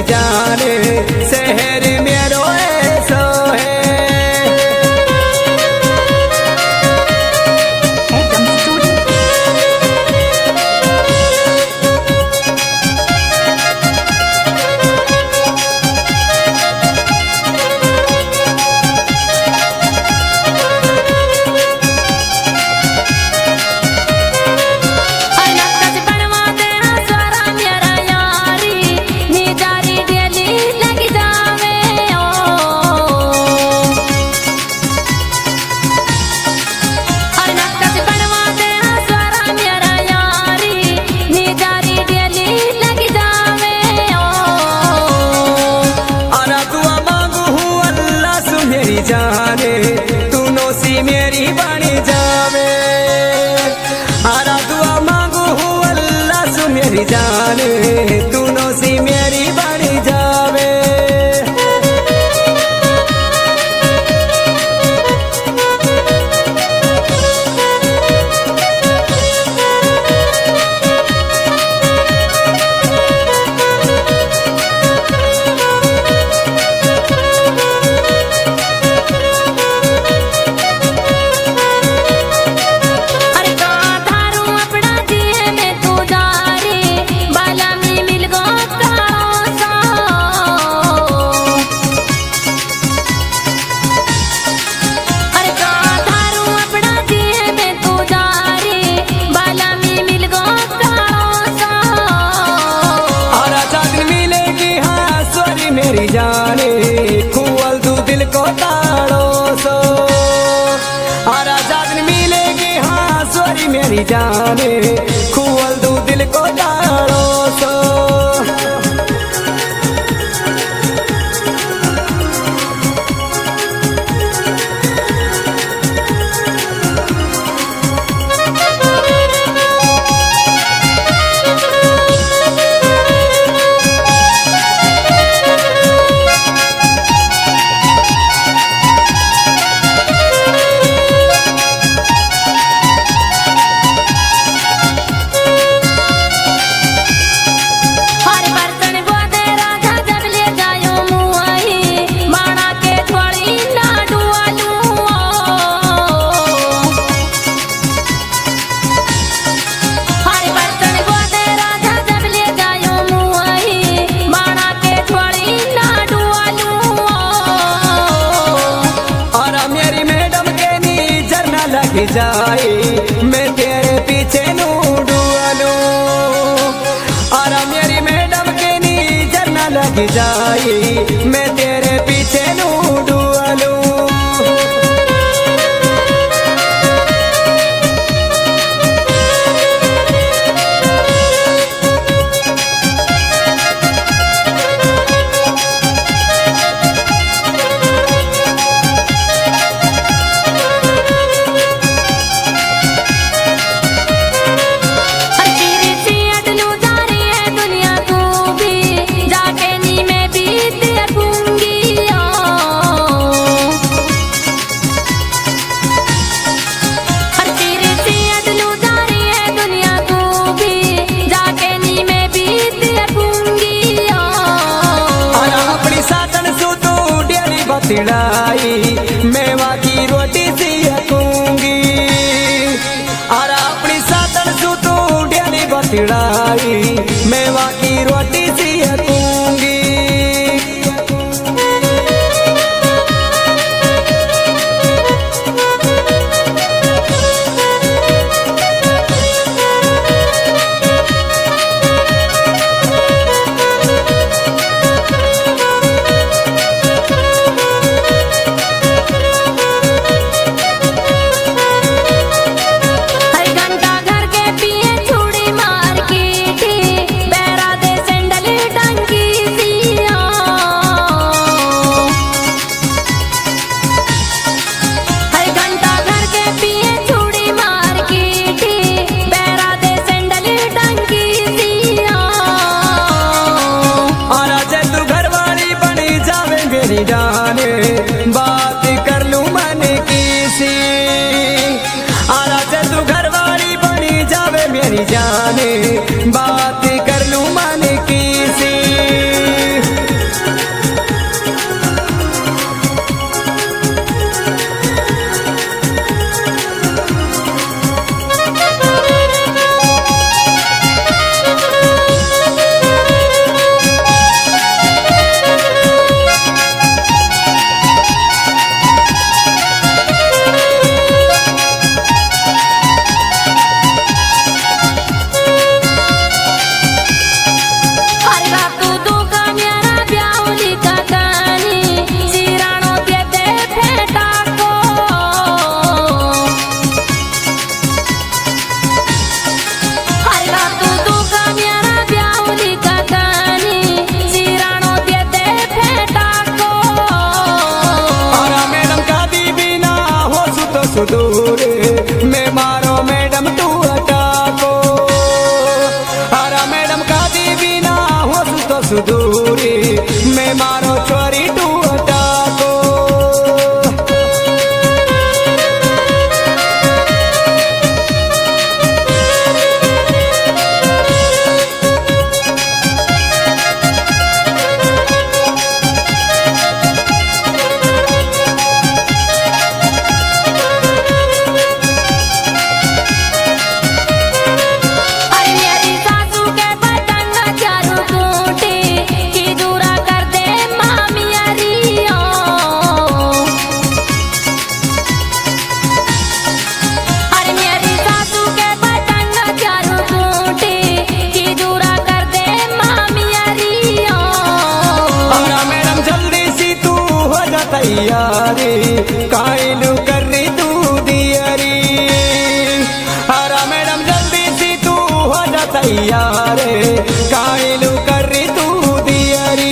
जाने शहर मेरो ऐसो है। जाने तू नौसी मेरी बनी जावे, आरा दुआ मांगू हूँ अल्लाह सु मेरी जाने तू नौसी मेरी बनी जावे। मेरी जाने खुअल तू दिल को ताड़ो सो, आरा जान मिलेगी हाँ सॉरी मेरी जाने खुअल तू दिल को ताड़ो सो। जाए मैं तेरे पीछे नू डुआलू, और मेरी मैडम के नीजर न लग जाए मैं तेरे पीछे नू डुआलू। मेवा की रोटी सी हकूंगी, और अपनी सातन सु तू डेली बतिड़ाई मेवा की रोटी सी हकूंगी। जाने बात कर लूं मन की सी, आरा तू घर वाली बनी जावे मेरी जाने बात कर लूं मन की सी। सुधूरी मैं मारो छोरी टूटा को तैयारी कायलू कर रही तू दियरी अरे मैडम जल्दी सी तू हो जा तैयारी कायलू कर रही तू दियरी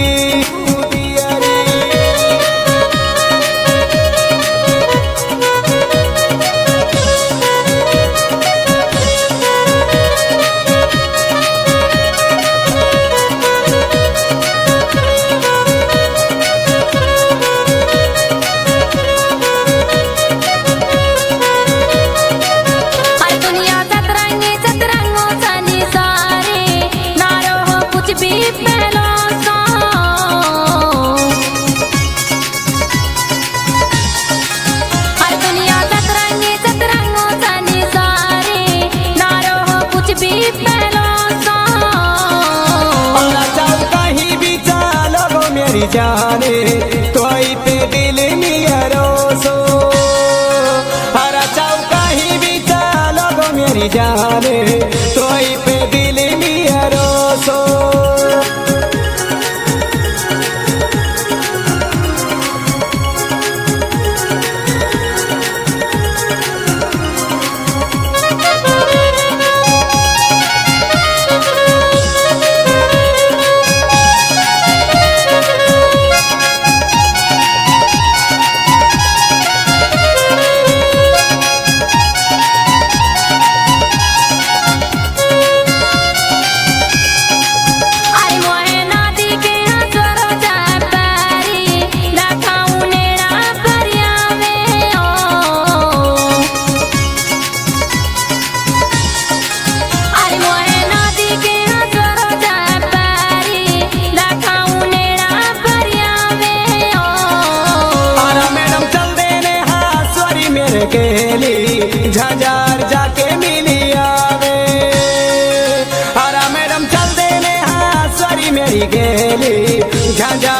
जाने तो पे दिल मेरा सो हरा चौका ही भी चलो गो मेरी जाने तो पे दिल मेरा सो केली झंझार जाके मिली आवे अरे मैडम चल देने हाँ सॉरी मेरी गेली झंझार